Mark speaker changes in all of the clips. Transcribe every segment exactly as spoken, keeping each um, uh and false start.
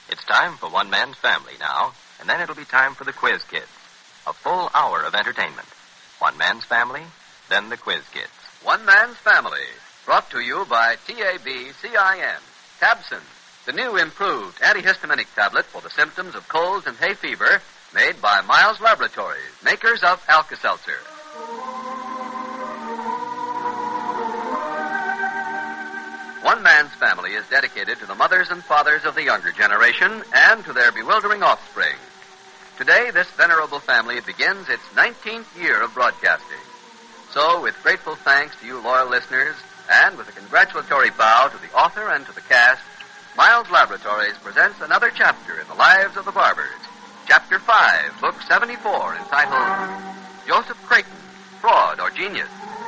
Speaker 1: It's time for One Man's Family now, and then it'll be time for the Quiz Kids. A full hour of entertainment. One Man's Family, then the Quiz Kids.
Speaker 2: One Man's Family, brought to you by T A B C I N, Tabson, the new improved antihistaminic tablet for the symptoms of colds and hay fever, made by Miles Laboratories, makers of Alka-Seltzer. One Man's Family is dedicated to the mothers and fathers of the younger generation and to their bewildering offspring. Today, this venerable family begins its nineteenth year of broadcasting. So, with grateful thanks to you loyal listeners, and with a congratulatory bow to the author and to the cast, Miles Laboratories presents another chapter in the lives of the Barbers. Chapter five, Book seventy-four, entitled Joseph Creighton, Fraud or Genius.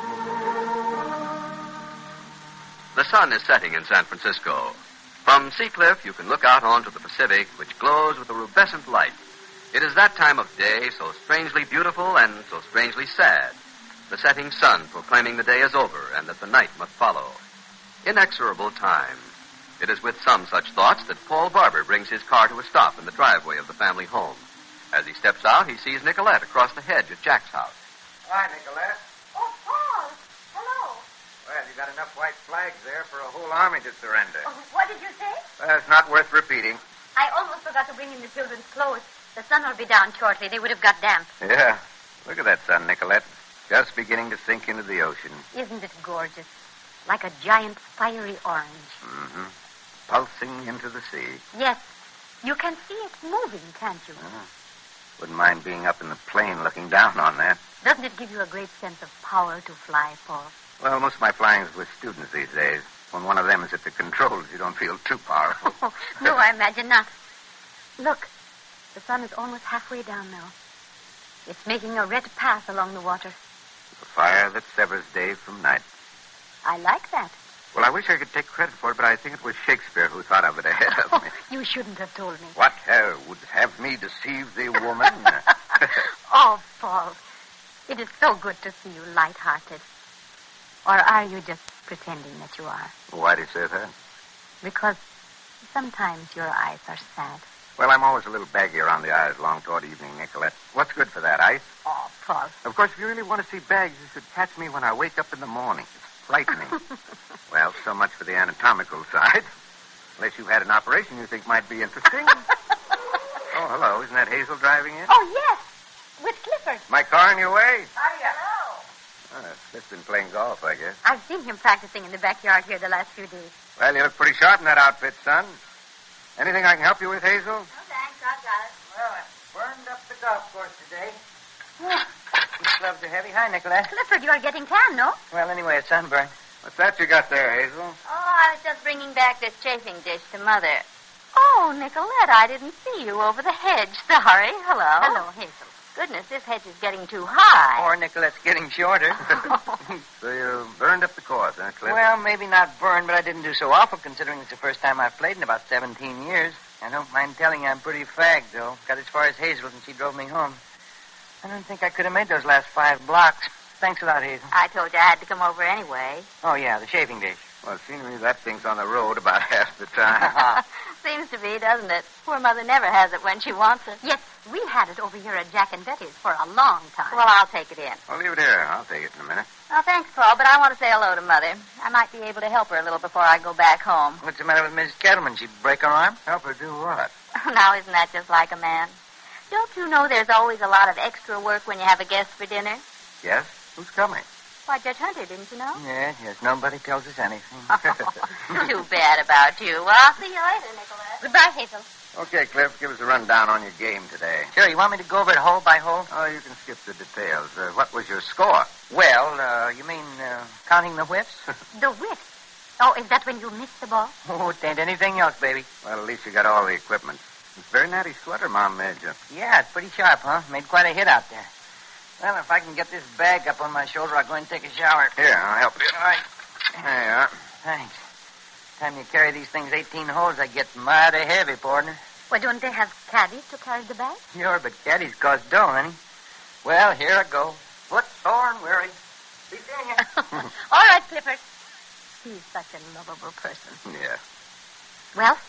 Speaker 2: The sun is setting in San Francisco. From Seacliff, you can look out onto the Pacific, which glows with a rubescent light. It is that time of day so strangely beautiful and so strangely sad. The setting sun proclaiming the day is over and that the night must follow. Inexorable time. It is with some such thoughts that Paul Barber brings his car to a stop in the driveway of the family home. As he steps out, he sees Nicolette across the hedge at Jack's house.
Speaker 3: Hi, Nicolette.
Speaker 4: Oh, Paul. Hello.
Speaker 3: Well, you got enough white flags there for a whole army to surrender.
Speaker 4: Oh, what did you say?
Speaker 3: Well, it's not worth repeating.
Speaker 4: I almost forgot to bring in the children's clothes. The sun will be down shortly. They would have got damp.
Speaker 3: Yeah. Look at that sun, Nicolette. Just beginning to sink into the ocean.
Speaker 4: Isn't it gorgeous? Like a giant fiery orange.
Speaker 3: Mm-hmm. Pulsing into the sea.
Speaker 4: Yes. You can see it moving, can't you?
Speaker 3: Uh, wouldn't mind being up in the plane looking down on that.
Speaker 4: Doesn't it give you a great sense of power to fly, Paul?
Speaker 3: Well, most of my flying is with students these days. When one of them is at the controls, you don't feel too powerful.
Speaker 4: Oh, no, I imagine not. Look, the sun is almost halfway down now. It's making a red path along the water.
Speaker 3: The fire that severs day from night.
Speaker 4: I like that.
Speaker 3: Well, I wish I could take credit for it, but I think it was Shakespeare who thought of it ahead of me.
Speaker 4: You shouldn't have told me.
Speaker 3: What uh, would have me deceive the woman?
Speaker 4: Oh, Paul, it is so good to see you light-hearted. Or are you just pretending that you are?
Speaker 3: Why do you say that?
Speaker 4: Because sometimes your eyes are sad.
Speaker 3: Well, I'm always a little baggy around the eyes long toward evening, Nicolette. What's good for that, ice?
Speaker 4: Oh, Paul.
Speaker 3: Of course, if you really want to see bags, you should catch me when I wake up in the morning. It's frightening. Well, so much for the anatomical side. Unless you've had an operation you think might be interesting. Oh, hello. Isn't that Hazel driving in?
Speaker 4: Oh, yes. With Clifford.
Speaker 3: My car in your way?
Speaker 4: Hiya.
Speaker 3: Oh, Cliff's been playing golf, I guess.
Speaker 4: I've seen him practicing in the backyard here the last few days.
Speaker 3: Well, you look pretty sharp in that outfit, son. Anything I can help you with, Hazel?
Speaker 4: No, thanks. I've got it.
Speaker 5: Well, I burned up the golf course today. These gloves are heavy. Hi, Nicolette.
Speaker 4: Clifford, you are getting tan, no?
Speaker 5: Well, anyway, a sunburn.
Speaker 3: What's that you got there, Hazel?
Speaker 6: Oh, I was just bringing back this chafing dish to Mother.
Speaker 4: Oh, Nicolette, I didn't see you over the hedge. Sorry. Hello. Hello, Hazel.
Speaker 6: Goodness, this hedge is getting too high.
Speaker 5: Poor Nicolette's getting shorter.
Speaker 3: So you burned up the course, huh, Cliff?
Speaker 5: Well, maybe not burned, but I didn't do so awful, considering it's the first time I've played in about seventeen years. I don't mind telling you I'm pretty fagged, though. Got as far as Hazel, and she drove me home. I don't think I could have made those last five blocks. Thanks a lot, Hazel.
Speaker 6: I told you I had to come over anyway.
Speaker 5: Oh, yeah, the shaving dish.
Speaker 3: Well, it seems to me that thing's on the road about half the time.
Speaker 6: Seems to be, doesn't it? Poor Mother never has it when she wants it.
Speaker 4: Yes, we had it over here at Jack and Betty's for a long time.
Speaker 6: Well, I'll take it in.
Speaker 3: Well, leave it here. I'll take it in a minute.
Speaker 6: Oh, thanks, Paul, but I want to say hello to Mother. I might be able to help her a little before I go back home.
Speaker 5: What's the matter with Missus Kettleman? She break her arm?
Speaker 3: Help her do what?
Speaker 6: Now, isn't that just like a man? Don't you know there's always a lot of extra work when you have a guest for dinner?
Speaker 3: Yes? Who's coming?
Speaker 6: Why, Judge Hunter, didn't you know?
Speaker 5: Yes, yes. Nobody tells us anything.
Speaker 6: Too bad about you. Well, I'll see you later, Nicolette.
Speaker 4: Goodbye, Hazel.
Speaker 3: Okay, Cliff, give us a rundown on your game today.
Speaker 5: Sure, you want me to go over it hole by hole?
Speaker 3: Oh, you can skip the details. Uh, what was your score?
Speaker 5: Well, uh, you mean uh, counting the whiffs?
Speaker 4: The whip. Oh, is that when you missed the ball?
Speaker 5: Oh, it ain't anything else, baby.
Speaker 3: Well, at least you got all the equipment. It's a very natty sweater Mom made you.
Speaker 5: Yeah, it's pretty sharp, huh? Made quite a hit out there. Well, if I can get this bag up on my shoulder, I'll go and take a shower.
Speaker 3: Here, I'll help you.
Speaker 5: All right.
Speaker 3: There you are.
Speaker 5: Thanks. Time you carry these things eighteen holes, I get mighty heavy, partner.
Speaker 4: Well, don't they have caddies to carry the bag?
Speaker 5: Sure, but caddies cost dough, honey. Well, here I go. Foot sore and weary. Be seeing you.
Speaker 4: All right, Clifford. He's such a lovable person.
Speaker 3: Yeah.
Speaker 4: Well,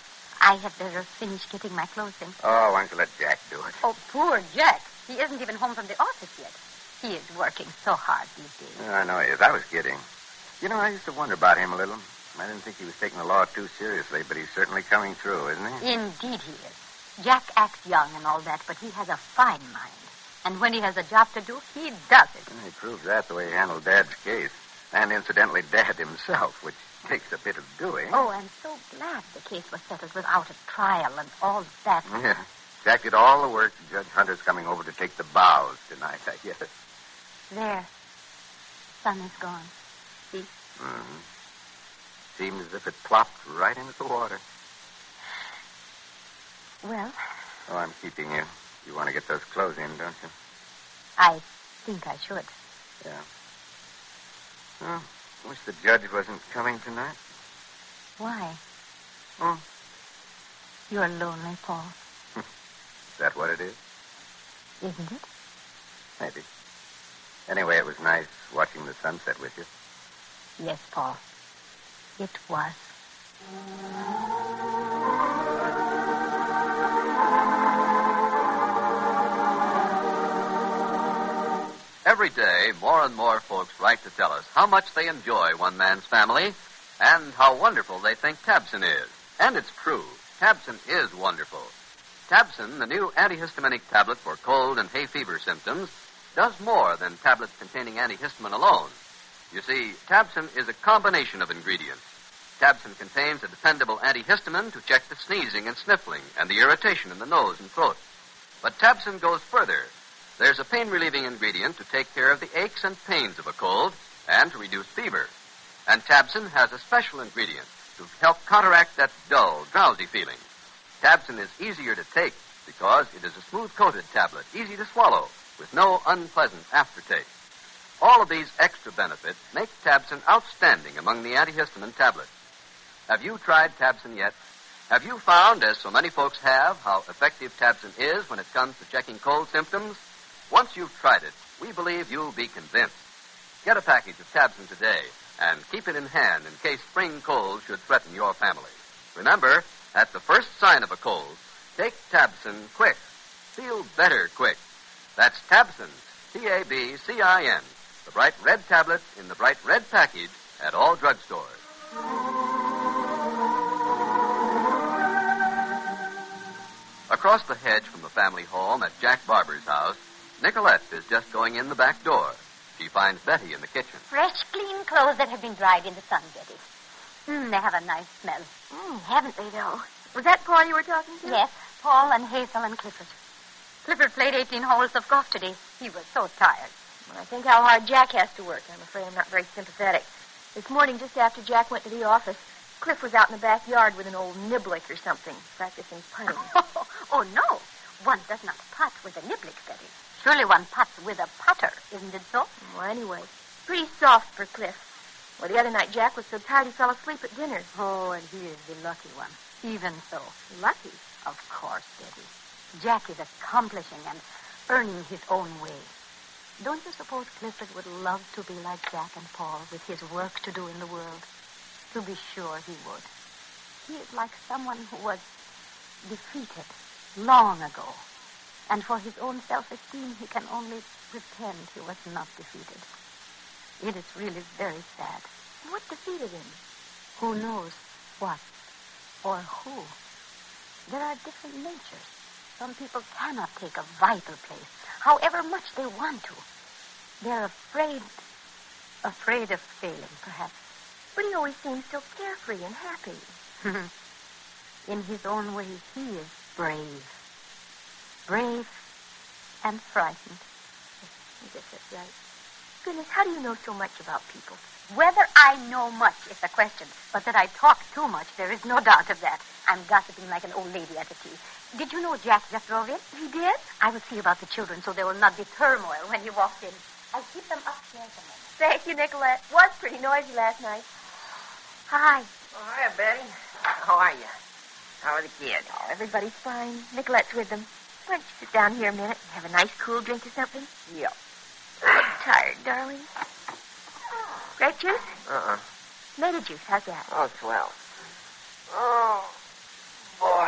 Speaker 4: I had better finish getting my clothes in.
Speaker 3: Oh, why don't you let Jack do it?
Speaker 4: Oh, poor Jack. He isn't even home from the office yet. He is working so hard these days.
Speaker 3: Yeah, I know he is. I was kidding. You know, I used to wonder about him a little. I didn't think he was taking the law too seriously, but he's certainly coming through, isn't he?
Speaker 4: Indeed he is. Jack acts young and all that, but he has a fine mind. And when he has a job to do, he does it.
Speaker 3: Well, he proves that the way he handled Dad's case. And incidentally, Dad himself, which takes a bit of doing.
Speaker 4: Oh, I'm so glad the case was settled without a trial and all that.
Speaker 3: Yeah. Jack did all the work. Judge Hunter's coming over to take the bows tonight, I guess.
Speaker 4: There. Sun is gone. See?
Speaker 3: Mm-hmm. Seems as if it plopped right into the water.
Speaker 4: Well?
Speaker 3: Oh, I'm keeping you. You want to get those clothes in, don't you?
Speaker 4: I think I should.
Speaker 3: Yeah. Well, wish the judge wasn't coming tonight.
Speaker 4: Why?
Speaker 3: Oh.
Speaker 4: You're lonely, Paul.
Speaker 3: Is that what it is?
Speaker 4: Isn't it?
Speaker 3: Maybe. Anyway, it was nice watching the sunset with you.
Speaker 4: Yes, Paul. It was.
Speaker 2: Every day, more and more folks write to tell us how much they enjoy One Man's Family and how wonderful they think Tabson is. And it's true. Tabson is wonderful. Tabson, the new antihistaminic tablet for cold and hay fever symptoms, does more than tablets containing antihistamine alone. You see, Tabson is a combination of ingredients. Tabson contains a dependable antihistamine to check the sneezing and sniffling and the irritation in the nose and throat. But Tabson goes further. There's a pain-relieving ingredient to take care of the aches and pains of a cold and to reduce fever. And Tabson has a special ingredient to help counteract that dull, drowsy feeling. Tabson is easier to take because it is a smooth-coated tablet, easy to swallow, with no unpleasant aftertaste. All of these extra benefits make Tabson outstanding among the antihistamine tablets. Have you tried Tabson yet? Have you found, as so many folks have, how effective Tabson is when it comes to checking cold symptoms? Once you've tried it, we believe you'll be convinced. Get a package of Tabson today and keep it in hand in case spring cold should threaten your family. Remember, at the first sign of a cold, take Tabson quick. Feel better quick. That's Tabson, T A B C I N, the bright red tablet in the bright red package at all drugstores. Across the hedge from the family home at Jack Barber's house, Nicolette is just going in the back door. She finds Betty in the kitchen.
Speaker 4: Fresh, clean clothes that have been dried in the sun, Betty. Mm, they have a nice smell.
Speaker 6: Mm, haven't they, though? Was that Paul you were talking to?
Speaker 4: Yes, Paul and Hazel and Clifford. Clifford played eighteen holes of golf today. He was so tired.
Speaker 6: Well, I think how hard Jack has to work. I'm afraid I'm not very sympathetic. This morning, just after Jack went to the office, Cliff was out in the backyard with an old niblick or something, practicing putting.
Speaker 4: Oh, oh, no. One does not putt with a niblick, Betty. Surely one puts with a putter, isn't it so?
Speaker 6: Well, anyway, pretty soft for Cliff. Well, the other night, Jack was so tired he fell asleep at dinner.
Speaker 4: Oh, and he is the lucky one. Even so. Lucky? Of course, Betty. Jack is accomplishing and earning his own way. Don't you suppose Clifford would love to be like Jack and Paul with his work to do in the world? To be sure he would. He is like someone who was defeated long ago. And for his own self-esteem, he can only pretend he was not defeated. It is really very sad.
Speaker 6: What defeated him?
Speaker 4: Who knows what or who? There are different natures. Some people cannot take a vital place, however much they want to. They're afraid, afraid of failing, perhaps.
Speaker 6: But he always seems so carefree and happy.
Speaker 4: In his own way, he is brave. Brave and frightened.
Speaker 6: I guess that's right. Goodness, how do you know so much about people?
Speaker 4: Whether I know much is a question, but that I talk too much, there is no doubt of that. I'm gossiping like an old lady at a tea. Did you know Jack just drove in?
Speaker 6: He did?
Speaker 4: I will see about the children so there will not be turmoil when he walks in. I'll keep them upstairs a moment.
Speaker 6: Thank you, Nicolette. Was pretty noisy last night.
Speaker 4: Hi.
Speaker 5: Oh, hiya, Betty. How are you? How are the kids?
Speaker 6: Oh, everybody's fine. Nicolette's with them. Why don't you sit down here a minute and have a nice cool drink or something?
Speaker 5: Yeah.
Speaker 6: I'm tired, darling. Grape juice?
Speaker 5: Uh-uh.
Speaker 6: Tomato juice, how's that?
Speaker 5: Oh, swell. Oh, boy.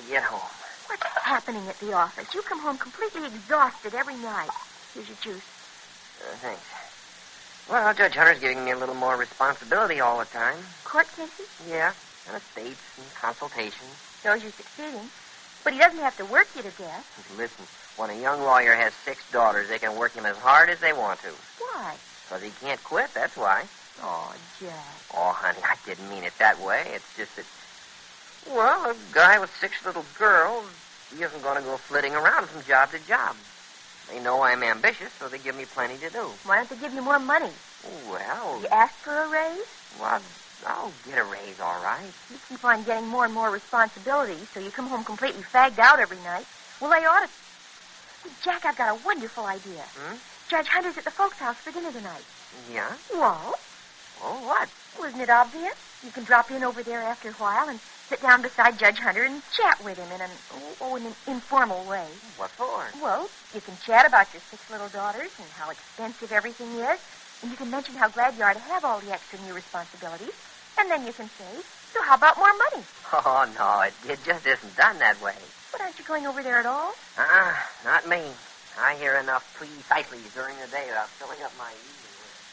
Speaker 7: to get home.
Speaker 6: What's happening at the office? You come home completely exhausted every night. Here's your juice.
Speaker 7: Uh, thanks. Well, Judge Hunter's giving me a little more responsibility all the time.
Speaker 6: Court cases?
Speaker 7: Yeah, and estates and consultations.
Speaker 6: Shows you're succeeding. But he doesn't have to work you to death.
Speaker 7: Listen, when a young lawyer has six daughters, they can work him as hard as they want to.
Speaker 6: Why?
Speaker 7: Because he can't quit, that's why.
Speaker 6: Oh, Jack.
Speaker 7: Oh, honey, I didn't mean it that way. It's just that, well, a guy with six little girls, he isn't going to go flitting around from job to job. They know I'm ambitious, so they give me plenty to do.
Speaker 6: Why don't they give you more money?
Speaker 7: Well...
Speaker 6: You asked for a raise?
Speaker 7: Well, I'll get a raise, all right.
Speaker 6: You keep on getting more and more responsibilities, so you come home completely fagged out every night. Well, they ought to... Hey, Jack, I've got a wonderful idea.
Speaker 7: Hmm?
Speaker 6: Judge Hunter's at the folks' house for dinner tonight.
Speaker 7: Yeah?
Speaker 6: Well?
Speaker 7: Well, what?
Speaker 6: Well, isn't it obvious? You can drop in over there after a while and sit down beside Judge Hunter and chat with him in an, oh, in an informal way.
Speaker 7: What for?
Speaker 6: Well, you can chat about your six little daughters and how expensive everything is, and you can mention how glad you are to have all the extra new responsibilities, and then you can say, so how about more money?
Speaker 7: Oh, no, it, it just isn't done that way.
Speaker 6: But aren't you going over there at all?
Speaker 7: Uh-uh, not me. I hear enough precisely during the day without filling up my evening list.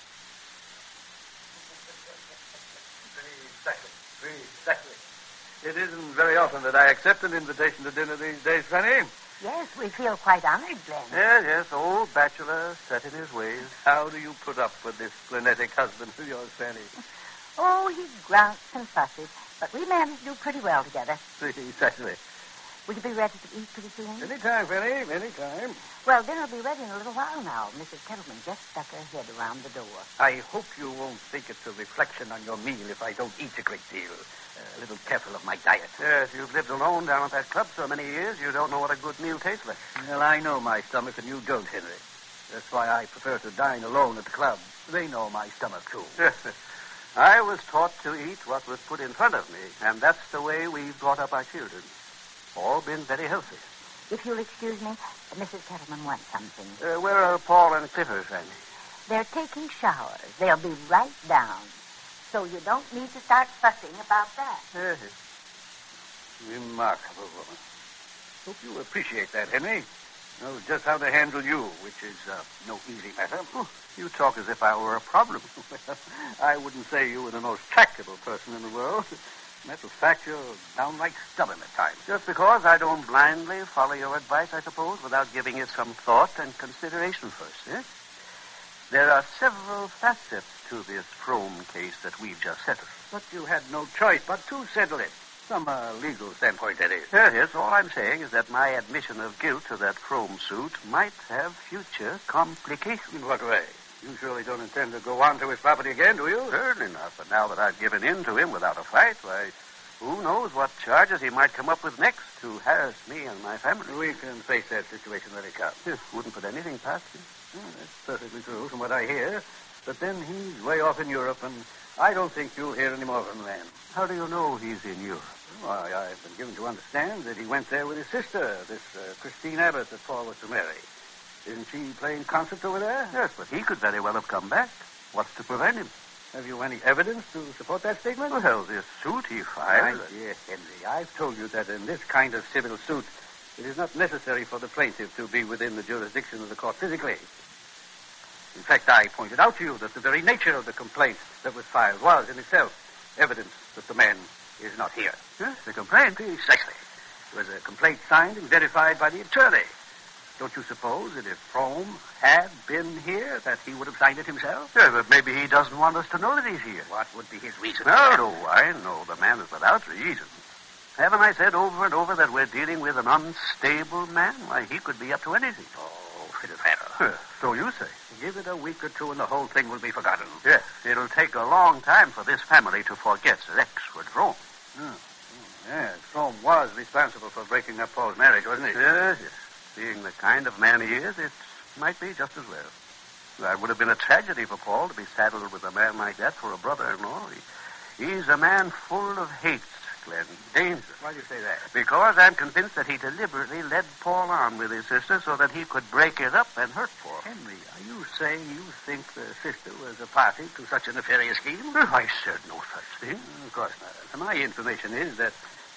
Speaker 8: Precisely, precisely. It isn't very often that I accept an invitation to dinner these days, Fanny.
Speaker 4: Yes, we feel quite honored, Glenn.
Speaker 8: Yes, yes, old bachelor, set in his ways. How do you put up with this splenetic husband of yours, Fanny?
Speaker 4: Oh, he grunts and fusses, but we manage to do pretty well together.
Speaker 8: Precisely.
Speaker 4: Will you be ready to eat pretty soon?
Speaker 8: Any time, Fanny, any time.
Speaker 4: Well, dinner will be ready in a little while now. Missus Kettleman just stuck her head around the door.
Speaker 8: I hope you won't think it's a reflection on your meal if I don't eat a great deal. Uh, a little careful of my diet. Yes, you've lived alone down at that club so many years, you don't know what a good meal tastes like. Well, I know my stomach, and you don't, Henry. That's why I prefer to dine alone at the club. They know my stomach, too. Yes, I was taught to eat what was put in front of me, and that's the way we've brought up our children. All been very healthy.
Speaker 4: If you'll excuse me, Missus Kettleman wants something.
Speaker 8: Uh, where are Paul and Clifford, Fanny?
Speaker 4: They're taking showers. They'll be right down. So you don't need to start fussing about that.
Speaker 8: Yes. Remarkable woman. Hope you appreciate that, Henry. Know just how to handle you, which is uh, no easy matter. Oh, you talk as if I were a problem. Well, I wouldn't say you were the most tractable person in the world. Matter of fact, you're downright stubborn at times. Just because I don't blindly follow your advice, I suppose, without giving it some thought and consideration first, eh? There are several facets to this Frome case that we've just settled. But you had no choice but to settle it. From a legal standpoint, that is. Yes, yes. All I'm saying is that my admission of guilt to that Frome suit might have future complications. In what way? You surely don't intend to go on to his property again, do you? Certainly not. But now that I've given in to him without a fight, why, who knows what charges he might come up with next to harass me and my family. We can face that situation when it comes. Yes, wouldn't put anything past him. Oh, that's perfectly true from what I hear. But then he's way off in Europe, and I don't think you'll hear any more from the man. How do you know he's in Europe? Why, I've been given to understand that he went there with his sister, this uh, Christine Abbott that Paul was to marry. Isn't she playing concerts over there? Yes, but he could very well have come back. What's to prevent him? Have you any evidence to support that statement? Well, this suit he filed... My dear Henry, I've told you that in this kind of civil suit, it is not necessary for the plaintiff to be within the jurisdiction of the court physically. In fact, I pointed out to you that the very nature of the complaint that was filed was, in itself, evidence that the man is not here. Yes, the complaint? Precisely. It was a complaint signed and verified by the attorney. Don't you suppose that if Frome had been here, that he would have signed it himself? Yeah, but maybe he doesn't want us to know that he's here. What would be his reason? No, no, I know the man is without reason. Haven't I said over and over that we're dealing with an unstable man? Why, he could be up to anything. Oh, fiddle-faddle. So you say. Give it a week or two and the whole thing will be forgotten. Yes, it'll take a long time for this family to forget Rexford Frome. Oh. Yes, Frome was responsible for breaking up Paul's marriage, wasn't he? Yes, yes. Being the kind of man he is, it might be just as well. It would have been a tragedy for Paul to be saddled with a man like that for a brother-in-law. He, he's a man full of hate, Glenn. Dangerous. Why do you say that? Because I'm convinced that he deliberately led Paul on with his sister so that he could break it up and hurt Paul. Henry, are you saying you think the sister was a party to such a nefarious scheme? I said no such thing. Of course not. My information is that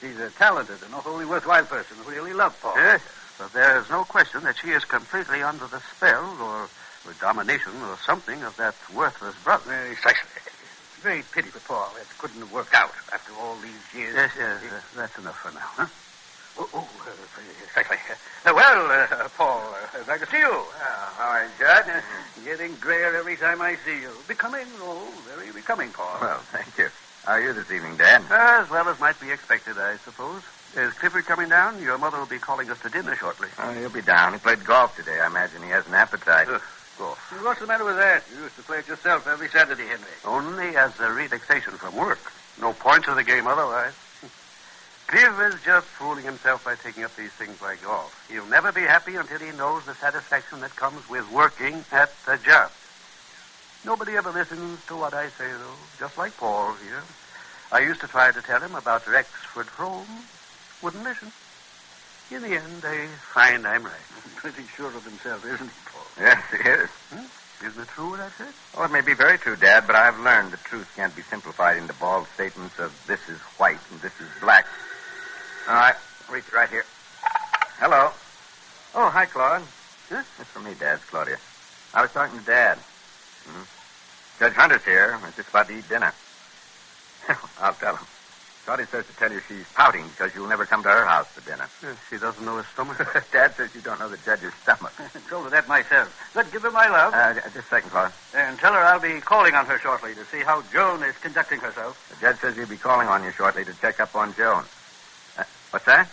Speaker 8: She's a talented and a wholly worthwhile person who really loved Paul.
Speaker 3: Yes.
Speaker 8: But there's no question that she is completely under the spell or the domination or something of that worthless brother. Precisely. Very pity for Paul. It couldn't have worked out after all these years. Yes, yes. Uh, that's enough for now, huh? Oh, oh uh, exactly. Uh, well, uh, Paul, uh, glad to see you. Uh, how are you, Judge? Uh, getting grayer every time I see you. Becoming, oh, very becoming, Paul.
Speaker 3: Well, thank you. How are you this evening, Dad?
Speaker 8: As well as might be expected, I suppose. Is Clifford coming down? Your mother will be calling us to dinner shortly.
Speaker 3: Oh, he'll be down. He played golf today. I imagine he has an appetite.
Speaker 8: Uh, golf. What's the matter with that? You used to play it yourself every Saturday, Henry. Only as a relaxation from work. No point to the game otherwise. Cliff is just fooling himself by taking up these things like golf. He'll never be happy until he knows the satisfaction that comes with working at the job. Nobody ever listens to what I say, though, just like Paul here. I used to try to tell him about Rexford Home. Wouldn't listen. In the end, they find I'm right. Pretty sure of himself, isn't he, Paul?
Speaker 3: Yes, he is.
Speaker 8: Hmm? Isn't it true what I said?
Speaker 3: Oh, it may be very true, Dad, but I've learned that truth can't be simplified into bald statements of this is white and this is black. All right, reach right here. Hello. Oh, hi, Claude. Huh? It's for me, Dad. It's Claudia. I was talking to Dad. Hmm? Judge Hunter's here. We're just about to eat dinner. I'll tell him. Claudia says to tell you she's pouting because you'll never come to her house for dinner.
Speaker 8: Yes, she doesn't know his stomach.
Speaker 3: Dad says you don't know the judge's stomach.
Speaker 8: Told her that myself. But give her my love.
Speaker 3: Uh, just a second, Claude.
Speaker 8: And tell her I'll be calling on her shortly to see how Joan is conducting herself.
Speaker 3: The judge says he'll be calling on you shortly to check up on Joan. Uh, what's that?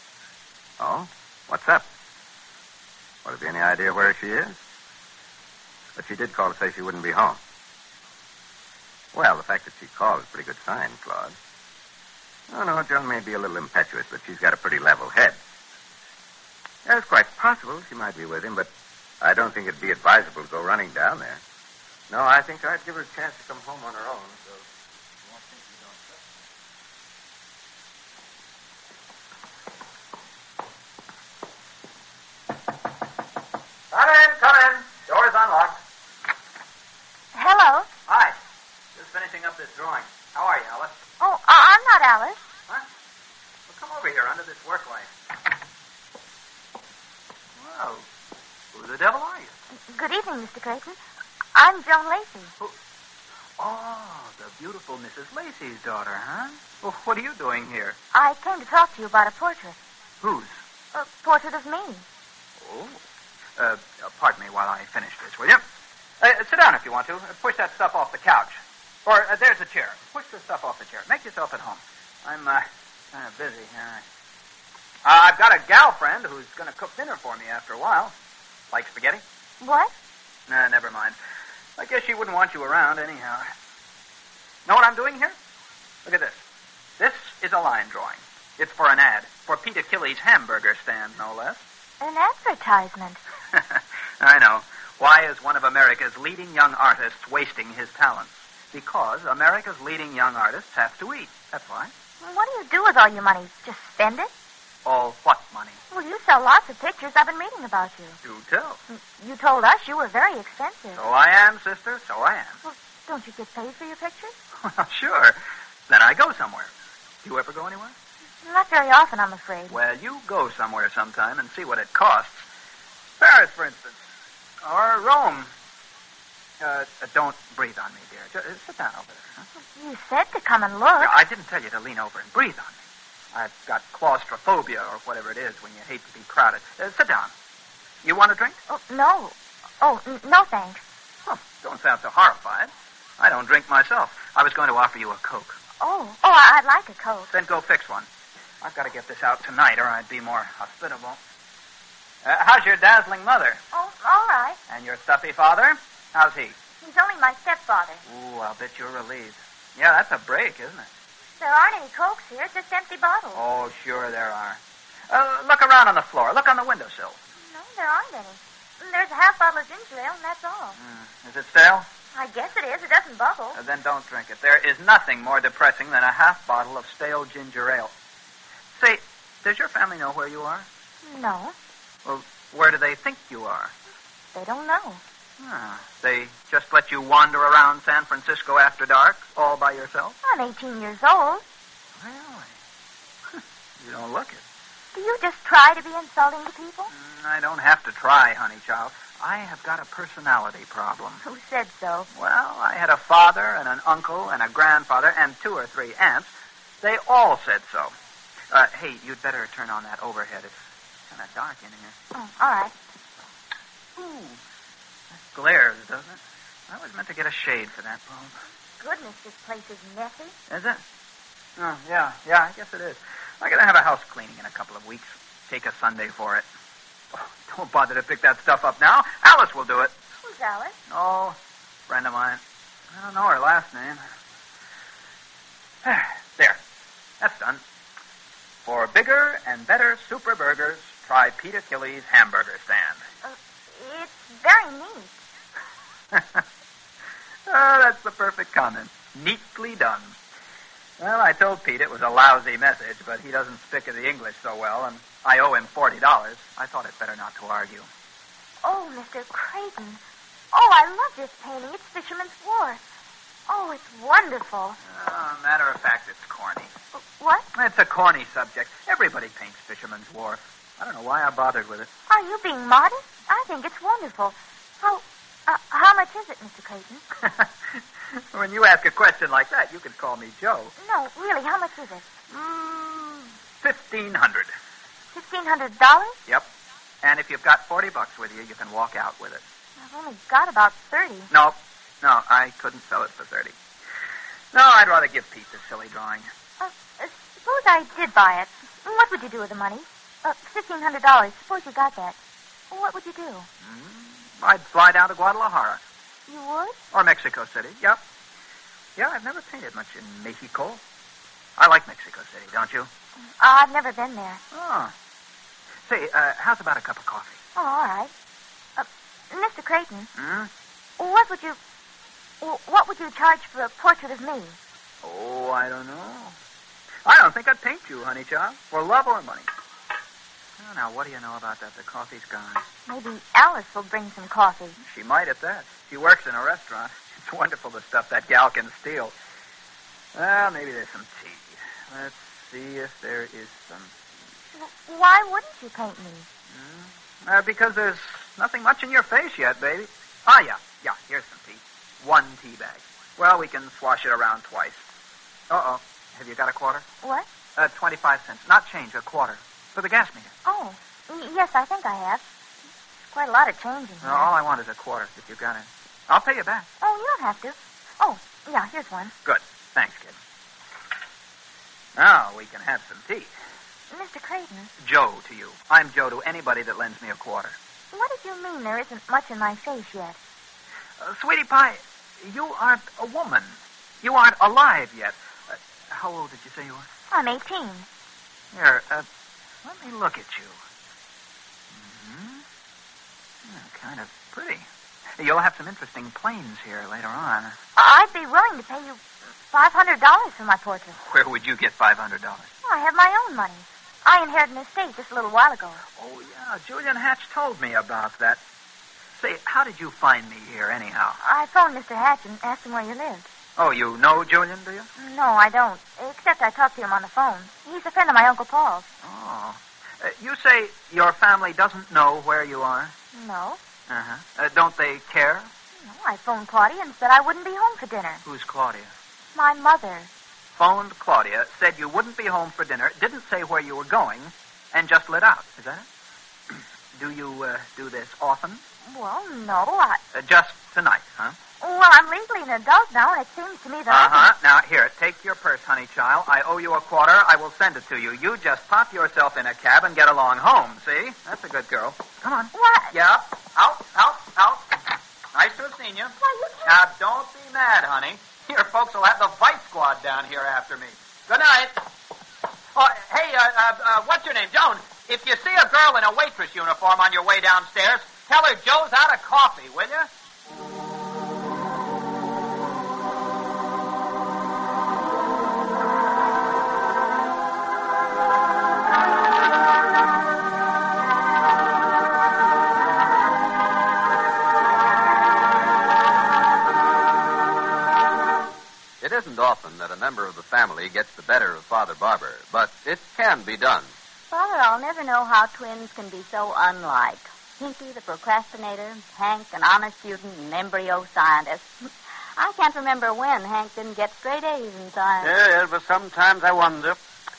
Speaker 3: Oh? What's up? Well, have you any idea where she is? But she did call to say she wouldn't be home. Well, the fact that she called is a pretty good sign, Claude. Oh, no, Joan may be a little impetuous, but she's got a pretty level head. Yeah, it's quite possible she might be with him, but I don't think it'd be advisable to go running down there. No, I think I'd give her a chance to come home on her own, so you won't think you don't trust her.
Speaker 5: Come in, come in. Door's unlocked.
Speaker 6: Hello.
Speaker 5: Hi. Just finishing up this drawing. How are you, Alice?
Speaker 6: Oh, uh, I'm not Alice.
Speaker 5: Huh? Well, come over here under this work light. Well, who the devil are you?
Speaker 6: Good evening, Mister Clayton. I'm Joan Lacey.
Speaker 5: Who? Oh, the beautiful Missus Lacey's daughter, huh? Well, what are you doing here?
Speaker 6: I came to talk to you about a portrait.
Speaker 5: Whose?
Speaker 6: A portrait of me.
Speaker 5: Oh. Uh, pardon me while I finish this, will you? Uh, sit down if you want to. Uh, push that stuff off the couch. Or, uh, there's a chair. Push the stuff off the chair. Make yourself at home. I'm, uh, uh busy. Uh, uh, I've got a gal friend who's going to cook dinner for me after a while. Like spaghetti?
Speaker 6: What?
Speaker 5: Nah, never mind. I guess she wouldn't want you around anyhow. Know what I'm doing here? Look at this. This is a line drawing. It's for an ad. For Peter Killy's hamburger stand, no less.
Speaker 6: An advertisement.
Speaker 5: I know. Why is one of America's leading young artists wasting his talents? Because America's leading young artists have to eat. That's why.
Speaker 6: What do you do with all your money? Just spend it?
Speaker 5: All what money?
Speaker 6: Well, you sell lots of pictures. I've been reading about you.
Speaker 5: Do tell.
Speaker 6: You told us you were very expensive.
Speaker 5: So I am, sister. So I am.
Speaker 6: Well, don't you get paid for your pictures?
Speaker 5: Well, sure. Then I go somewhere. Do you ever go anywhere?
Speaker 6: Not very often, I'm afraid.
Speaker 5: Well, you go somewhere sometime and see what it costs. Paris, for instance. Or Rome. Uh, don't breathe on me, dear. Just sit down over there. Huh?
Speaker 6: You said to come and look.
Speaker 5: I didn't tell you to lean over and breathe on me. I've got claustrophobia or whatever it is when you hate to be crowded. Uh, sit down. You want a drink?
Speaker 6: Oh, no. Oh, n- no thanks.
Speaker 5: Oh, don't sound so horrified. I don't drink myself. I was going to offer you a Coke.
Speaker 6: Oh, oh, I'd like a Coke.
Speaker 5: Then go fix one. I've got to get this out tonight or I'd be more hospitable. Uh, how's your dazzling mother?
Speaker 6: Oh, all right.
Speaker 5: And your stuffy father? How's he?
Speaker 6: He's only my stepfather.
Speaker 5: Ooh, I'll bet you're relieved. Yeah, that's a break, isn't it?
Speaker 6: There aren't any Cokes here, just empty bottles.
Speaker 5: Oh, sure there are. Uh, look around on the floor. Look on the windowsill.
Speaker 6: No, there aren't any. There's a half bottle of ginger ale, and that's all.
Speaker 5: Mm. Is it stale?
Speaker 6: I guess it is. It doesn't bubble.
Speaker 5: Uh, then don't drink it. There is nothing more depressing than a half bottle of stale ginger ale. Say, does your family know where you are?
Speaker 6: No.
Speaker 5: Well, where do they think you are?
Speaker 6: They don't know.
Speaker 5: Ah, they just let you wander around San Francisco after dark, all by yourself?
Speaker 6: I'm eighteen years old.
Speaker 5: Really?
Speaker 9: You don't look it.
Speaker 6: Do you just try to be insulting to people?
Speaker 9: Mm, I don't have to try, honey child. I have got a personality problem.
Speaker 6: Who said so?
Speaker 9: Well, I had a father and an uncle and a grandfather and two or three aunts. They all said so. Uh, hey, you'd better turn on that overhead. It's kind of dark in here.
Speaker 6: Oh, all right.
Speaker 9: Ooh, that glares, doesn't it? I was meant to get a shade for that bulb.
Speaker 6: Goodness, this place is messy.
Speaker 9: Is it? Oh, yeah, yeah, I guess it is. I'm going to have a house cleaning in a couple of weeks. Take a Sunday for it. Oh, don't bother to pick that stuff up now. Alice will do it.
Speaker 6: Who's Alice?
Speaker 9: Oh, friend of mine. I don't know her last name. There. That's done. For bigger and better super burgers, try Peter Killy's hamburger stand.
Speaker 6: Uh, it's very neat.
Speaker 9: Oh, that's the perfect comment. Neatly done. Well, I told Pete it was a lousy message, but he doesn't speak of the English so well, and I owe him forty dollars. I thought it better not to argue.
Speaker 6: Oh, Mister Creighton. Oh, I love this painting. It's Fisherman's Wharf. Oh, it's wonderful.
Speaker 9: Oh, matter of fact, it's corny.
Speaker 6: What?
Speaker 9: It's a corny subject. Everybody paints Fisherman's Wharf. I don't know why I bothered with it.
Speaker 6: Are you being modest? I think it's wonderful. How, uh, how much is it, Mister Creighton?
Speaker 9: When you ask a question like that, you can call me Joe.
Speaker 6: No, really, how much is it?
Speaker 9: Mm, Fifteen hundred.
Speaker 6: Fifteen hundred dollars?
Speaker 9: Yep. And if you've got forty bucks with you, you can walk out with it.
Speaker 6: I've only got about thirty.
Speaker 9: No, no, I couldn't sell it for thirty. No, I'd rather give Pete this silly drawing.
Speaker 6: Uh, uh, suppose I did buy it. What would you do with the money? Uh, fifteen hundred dollars. Suppose you got that. What would you do?
Speaker 9: Mm, I'd fly down to Guadalajara.
Speaker 6: You would?
Speaker 9: Or Mexico City, yep. Yeah, I've never painted much in Mexico. I like Mexico City, don't you?
Speaker 6: Uh, I've never been there.
Speaker 9: Oh. Say, uh, how's about a cup of coffee?
Speaker 6: Oh, all right. Uh, Mister Creighton.
Speaker 9: Hmm?
Speaker 6: What would you... What would you charge for a portrait of me?
Speaker 9: Oh, I don't know. I don't think I'd paint you, honey child, for love or money. Oh, now, what do you know about that? The coffee's gone.
Speaker 6: Maybe Alice will bring some coffee.
Speaker 9: She might at that. She works in a restaurant. It's wonderful the stuff that gal can steal. Well, maybe there's some tea. Let's see if there is some tea.
Speaker 6: Why wouldn't you paint me?
Speaker 9: Hmm? Uh, because there's nothing much in your face yet, baby. Ah, yeah. Yeah, here's some tea. One tea bag. Well, we can swash it around twice. Uh-oh. Have you got a quarter?
Speaker 6: What?
Speaker 9: Uh, twenty-five cents. Not change, a quarter. For the gas meter.
Speaker 6: Oh, y- yes, I think I have. There's quite a lot of change in here.
Speaker 9: No, all I want is a quarter, if you've got it. I'll pay you back.
Speaker 6: Oh, you don't have to. Oh, yeah, here's one.
Speaker 9: Good. Thanks, kid. Now we can have some tea.
Speaker 6: Mister Creighton.
Speaker 9: Joe to you. I'm Joe to anybody that lends me a quarter.
Speaker 6: What did you mean there isn't much in my face yet?
Speaker 9: Uh, sweetie pie, you aren't a woman. You aren't alive yet. Uh, how old did you say you were?
Speaker 6: I'm eighteen.
Speaker 9: Here, uh, let me look at you. Mm-hmm. Yeah, kind of pretty. You'll have some interesting planes here later on.
Speaker 6: I'd be willing to pay you five hundred dollars for my portrait.
Speaker 9: Where would you get five hundred dollars?
Speaker 6: Well, I have my own money. I inherited an estate just a little while ago.
Speaker 9: Oh, yeah, Julian Hatch told me about that. Say, how did you find me here, anyhow?
Speaker 6: I phoned Mister Hatch and asked him where you lived.
Speaker 9: Oh, you know Julian, do you?
Speaker 6: No, I don't. Except I talked to him on the phone. He's a friend of my Uncle Paul's.
Speaker 9: Oh. Uh, you say your family doesn't know where you are?
Speaker 6: No.
Speaker 9: Uh-huh. Uh, don't they care?
Speaker 6: No, I phoned Claudia and said I wouldn't be home for dinner.
Speaker 9: Who's Claudia?
Speaker 6: My mother.
Speaker 9: Phoned Claudia, said you wouldn't be home for dinner, didn't say where you were going, and just lit out. Is that it? Do you uh, do this often?
Speaker 6: Well, no, I...
Speaker 9: Uh, just tonight, huh?
Speaker 6: Well, I'm legally an adult now, and it seems to me that
Speaker 9: Uh-huh.
Speaker 6: I can...
Speaker 9: Now, here, take your purse, honey child. I owe you a quarter. I will send it to you. You just pop yourself in a cab and get along home, see? That's a good girl. Come on.
Speaker 6: What?
Speaker 9: Yeah. Out, out, out. Nice to have seen you.
Speaker 6: Why, you can't...
Speaker 9: Now, don't be mad, honey. Your folks will have the Vice Squad down here after me. Good night. Oh, hey, uh, uh, uh, what's your name? Joan, if you see a girl in a waitress uniform on your way downstairs, tell her Joe's out of coffee, will you?
Speaker 2: often that a member of the family gets the better of Father Barber, but it can be done.
Speaker 4: Father, I'll never know how twins can be so unlike. Pinky, the procrastinator, Hank, an honest student, and embryo scientist. I can't remember when Hank didn't get straight A's in science.
Speaker 8: Yes, but sometimes I wonder.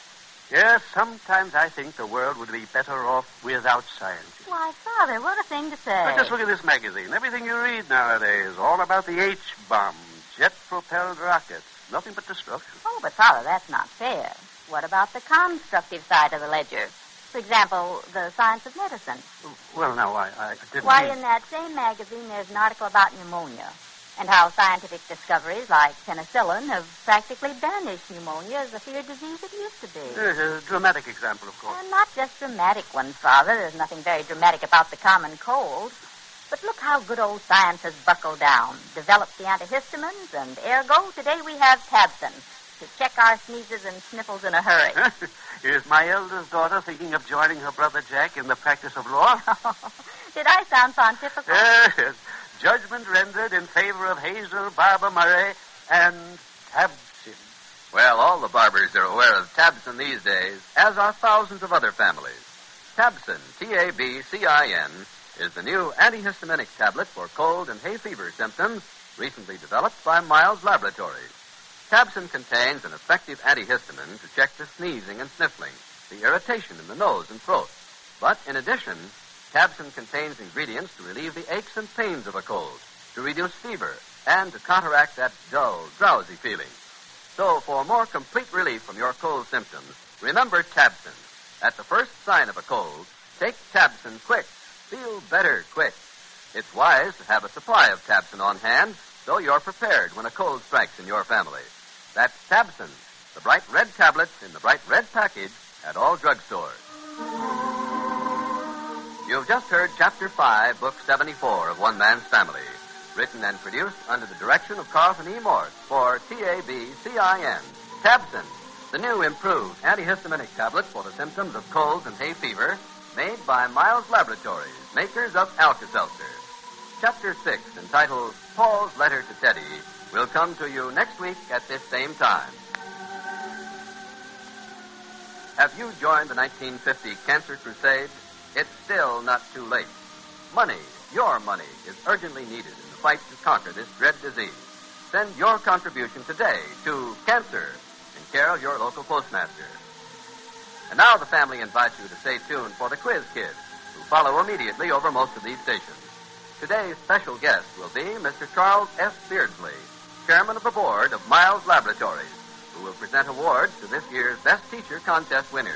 Speaker 8: Yes, sometimes I think the world would be better off without science.
Speaker 4: Why, Father, what a thing to say.
Speaker 8: But just look at this magazine. Everything you read nowadays, all about the H-bomb, jet-propelled rockets. Nothing but destruction.
Speaker 4: Oh, but Father, that's not fair. What about the constructive side of the ledger? For example, the science of medicine.
Speaker 8: Well, no, I, I didn't
Speaker 4: Why,
Speaker 8: mean...
Speaker 4: in that same magazine, there's an article about pneumonia and how scientific discoveries like penicillin have practically banished pneumonia as a feared disease it used to be.
Speaker 8: Yes, a dramatic example, of course.
Speaker 4: And not just dramatic ones, Father. There's nothing very dramatic about the common cold. But look how good old science has buckled down, developed the antihistamines, and ergo, today we have Tabson to check our sneezes and sniffles in a hurry.
Speaker 8: Is my eldest daughter thinking of joining her brother Jack in the practice of law?
Speaker 4: Did I sound pontifical?
Speaker 8: Yes. Judgment rendered in favor of Hazel Barber Murray and Tabson.
Speaker 2: Well, all the barbers are aware of Tabson these days, as are thousands of other families. Tabson, T A B C I N, is the new antihistaminic tablet for cold and hay fever symptoms, recently developed by Miles Laboratories. Tabson contains an effective antihistamine to check the sneezing and sniffling, the irritation in the nose and throat. But in addition, Tabson contains ingredients to relieve the aches and pains of a cold, to reduce fever, and to counteract that dull, drowsy feeling. So, for more complete relief from your cold symptoms, remember Tabson. At the first sign of a cold, take Tabson quick. Feel better quick. It's wise to have a supply of Tabson on hand, so you're prepared when a cold strikes in your family. That's Tabson, the bright red tablets in the bright red package at all drugstores. You've just heard Chapter five, Book seventy-four of One Man's Family, written and produced under the direction of Carlton E. Morse for T A B C I N. Tabson, the new improved antihistaminic tablet for the symptoms of colds and hay fever, made by Miles Laboratories, makers of Alka-Seltzer. Chapter six, entitled Paul's Letter to Teddy, will come to you next week at this same time. Have you joined the nineteen fifty Cancer Crusade? It's still not too late. Money, your money, is urgently needed in the fight to conquer this dread disease. Send your contribution today to Cancer in care of your local postmaster. And now the family invites you to stay tuned for the Quiz Kids, who follow immediately over most of these stations. Today's special guest will be Mister Charles S. Beardsley, chairman of the board of Miles Laboratories, who will present awards to this year's Best Teacher Contest winners.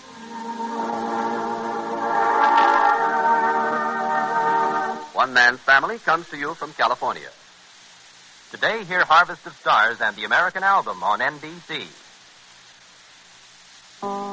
Speaker 2: One Man's Family comes to you from California.
Speaker 1: Today, hear Harvest of Stars and the American Album on N B C.